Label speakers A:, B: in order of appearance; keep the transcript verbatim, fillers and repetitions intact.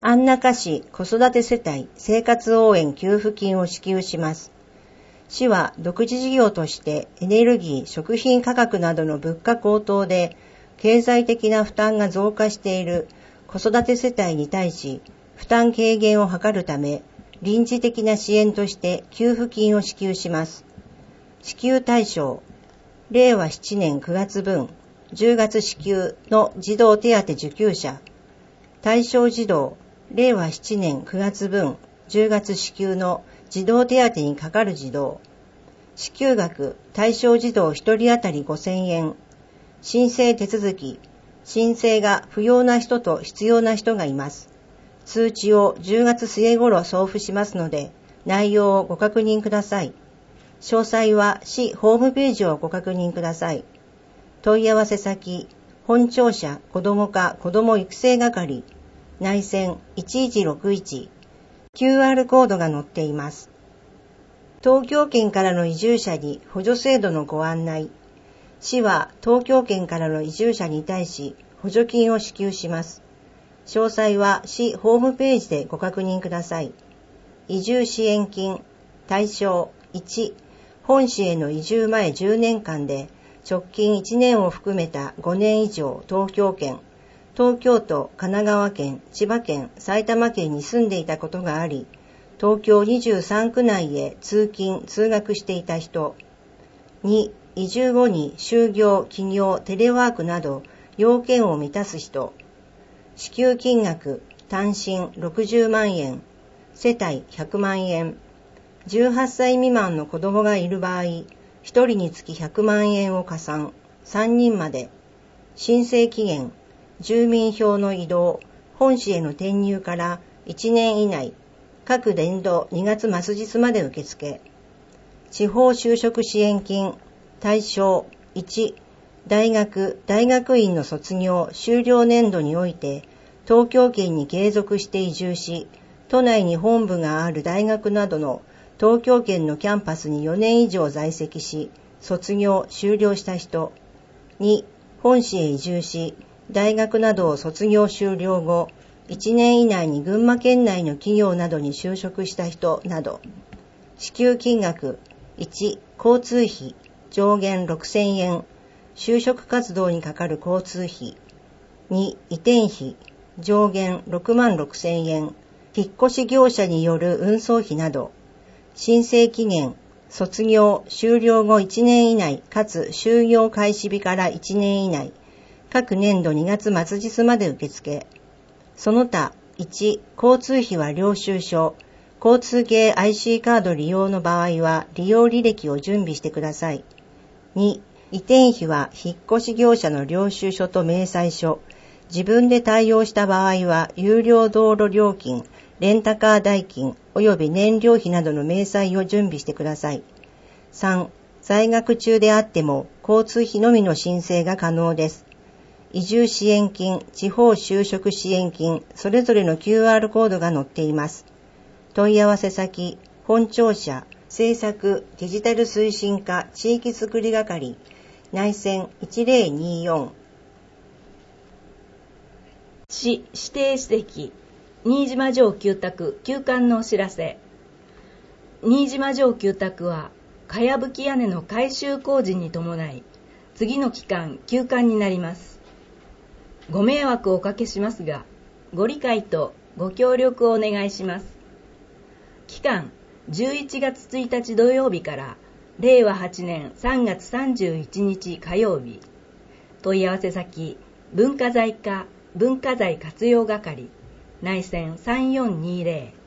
A: 安中市子育て世帯生活応援給付金を支給します。市は独自事業としてエネルギー、食品価格などの物価高騰で経済的な負担が増加している子育て世帯に対し負担軽減を図るため臨時的な支援として給付金を支給します。支給対象、れいわななねんくがつぶん、じゅうがつ支給の児童手当受給者、対象児童、れいわななねんくがつぶん、じゅうがつ支給の児童手当にかかる児童、支給額、対象児童ひとり当たりごせんえん、申請手続き、申請が不要な人と必要な人がいます。通知をじゅうがつすえ頃送付しますので、内容をご確認ください。詳細は市ホームページをご確認ください。問い合わせ先、本庁舎子ども課子ども育成係、内線いちいちろくいち、キューアール コードが載っています。東京圏からの移住者に補助制度のご案内。市は東京圏からの移住者に対し補助金を支給します。詳細は市ホームページでご確認ください。移住支援金、対象いち、本市への移住前じゅうねんかんで直近いちねんを含めたごねん以上東京圏、東京都、神奈川県、千葉県、埼玉県に住んでいたことがあり、東京にじゅうさんく内へ通勤・通学していた人。に、移住後に就業・起業・テレワークなど要件を満たす人。支給金額、単身ろくじゅうまんえん、世帯ひゃくまんえん。じゅうはっさい未満の子供がいる場合、ひとりにつきひゃくまんえんを加算、さんにんまで。申請期限、住民票の移動、本市への転入からいちねん以内、各年度にがつ末日まで受付。地方就職支援金、対象いち、大学・大学院の卒業・修了年度において、東京圏に継続して移住し、都内に本部がある大学などの東京圏のキャンパスによねん以上在籍し、卒業・修了した人。に、本市へ移住し、大学などを卒業修了後、いちねん以内に群馬県内の企業などに就職した人など。支給金額いち、交通費上限ろくせんえん、就職活動にかかる交通費。に、移転費上限ろくまんろくせんえん、引っ越し業者による運送費など。申請期限、卒業・修了後いちねん以内かつ就業開始日からいちねん以内、各年度にがつ末日まで受付。その他、いち、交通費は領収書、交通系 アイシー カード利用の場合は利用履歴を準備してください。に、移転費は引っ越し業者の領収書と明細書、自分で対応した場合は有料道路料金、レンタカー代金及び燃料費などの明細を準備してください。さん、在学中であっても交通費のみの申請が可能です。移住支援金、地方就職支援金、それぞれの キューアール コードが載っています。問い合わせ先、本庁舎、政策デジタル推進課地域づくり係、内線いちぜろによん。
B: 市指定史跡、新島城旧宅休館のお知らせ。新島城旧宅は、かやぶき屋根の改修工事に伴い、次の期間休館になります。ご迷惑をおかけしますが、ご理解とご協力をお願いします。期間、じゅういちがつついたち土曜日かられいわはちねんさんがつさんじゅういちにち火曜日。問い合わせ先、文化財課文化財活用係、内線さんよんにぜろ。